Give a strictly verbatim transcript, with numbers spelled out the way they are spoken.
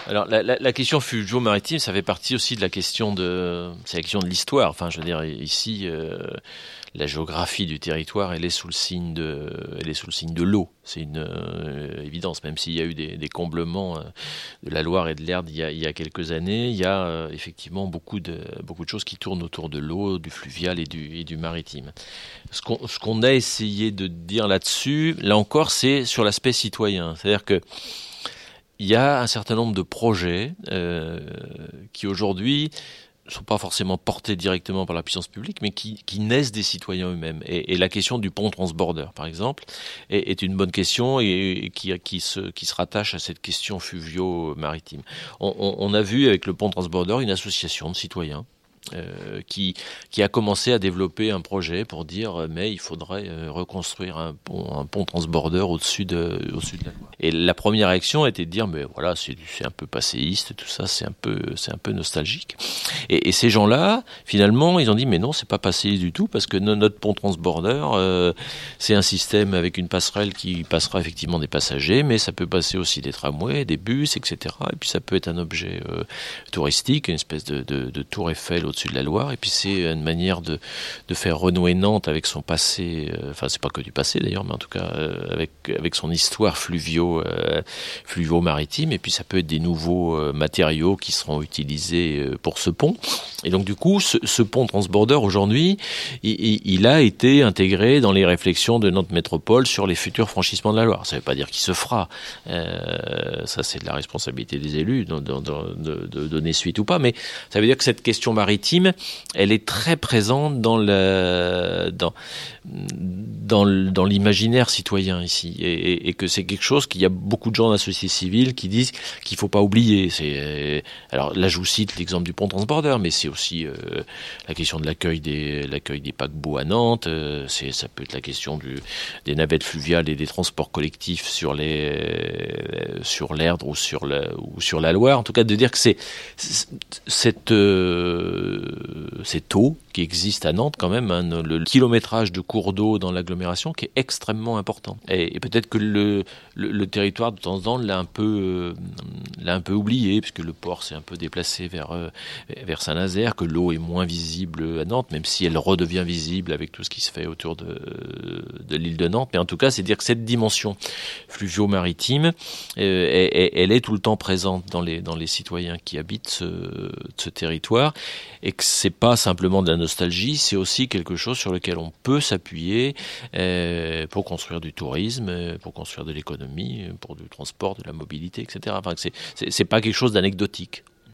Alors la, la, la question fluvio-maritime, ça fait partie aussi de la question de, c'est la question de l'histoire. Enfin, je veux dire, ici, euh, la géographie du territoire, elle est sous le signe de, elle est sous le signe de l'eau. C'est une euh, évidence, même s'il y a eu des, des comblements euh, de la Loire et de l'Erdre il y a, il y a quelques années, il y a euh, effectivement beaucoup de, beaucoup de choses qui tournent autour de l'eau, du fluvial et du, et du maritime. Ce qu'on, ce qu'on a essayé de dire là-dessus, là encore, c'est sur l'aspect citoyen. C'est-à-dire que il y a un certain nombre de projets euh, qui aujourd'hui ne sont pas forcément portés directement par la puissance publique, mais qui, qui naissent des citoyens eux-mêmes. Et, et la question du pont transborder, par exemple, est, est une bonne question et, et qui, qui, se, qui se rattache à cette question fluvio-maritime. On, on, on a vu avec le pont transborder une association de citoyens Euh, qui, qui a commencé à développer un projet pour dire mais il faudrait euh, reconstruire un pont, un pont transborder au-dessus de, au-dessus de la Loire. Et la première réaction était de dire mais voilà c'est, c'est un peu passéiste, tout ça c'est un peu, c'est un peu nostalgique. Et, et ces gens-là finalement ils ont dit mais non c'est pas passéiste du tout parce que notre pont transborder euh, c'est un système avec une passerelle qui passera effectivement des passagers mais ça peut passer aussi des tramways, des bus, et cetera. Et puis ça peut être un objet euh, touristique, une espèce de, de, de tour Eiffel au-dessus de la Loire, et puis c'est une manière de, de faire renouer Nantes avec son passé, euh, enfin c'est pas que du passé d'ailleurs, mais en tout cas euh, avec, avec son histoire fluvio, euh, fluvio-maritime, et puis ça peut être des nouveaux euh, matériaux qui seront utilisés euh, pour ce pont. Et donc du coup, ce, ce pont transborder aujourd'hui, il, il a été intégré dans les réflexions de Nantes Métropole sur les futurs franchissements de la Loire. Ça ne veut pas dire qu'il se fera, euh, ça c'est de la responsabilité des élus de, de, de, de donner suite ou pas, mais ça veut dire que cette question maritime, elle est très présente dans le, dans, dans, dans l'imaginaire citoyen ici, et, et que c'est quelque chose qu'il y a beaucoup de gens de la société civile qui disent qu'il faut pas oublier. C'est, alors là, je vous cite l'exemple du pont transborder, mais c'est aussi euh, la question de l'accueil des, l'accueil des paquebots à Nantes. Euh, c'est, ça peut être la question du, des navettes fluviales et des transports collectifs sur les, euh, sur l'Erdre ou sur la, ou sur la Loire. En tout cas, de dire que c'est, c'est cette euh, cette eau qui existe à Nantes quand même, hein, le kilométrage de cours d'eau dans l'agglomération qui est extrêmement important. Et, et peut-être que le, le, le territoire de temps en temps l'a un peu, euh, l'a un peu oublié, puisque le port s'est un peu déplacé vers, euh, vers Saint-Nazaire, que l'eau est moins visible à Nantes, même si elle redevient visible avec tout ce qui se fait autour de, de l'île de Nantes. Mais en tout cas, c'est dire que cette dimension fluvio-maritime, euh, elle, elle est tout le temps présente dans les, dans les citoyens qui habitent ce, ce territoire, et que c'est pas simplement de la nostalgie, c'est aussi quelque chose sur lequel on peut s'appuyer euh, pour construire du tourisme, pour construire de l'économie, pour du transport, de la mobilité, et cetera. Enfin, c'est, c'est, c'est pas quelque chose d'anecdotique.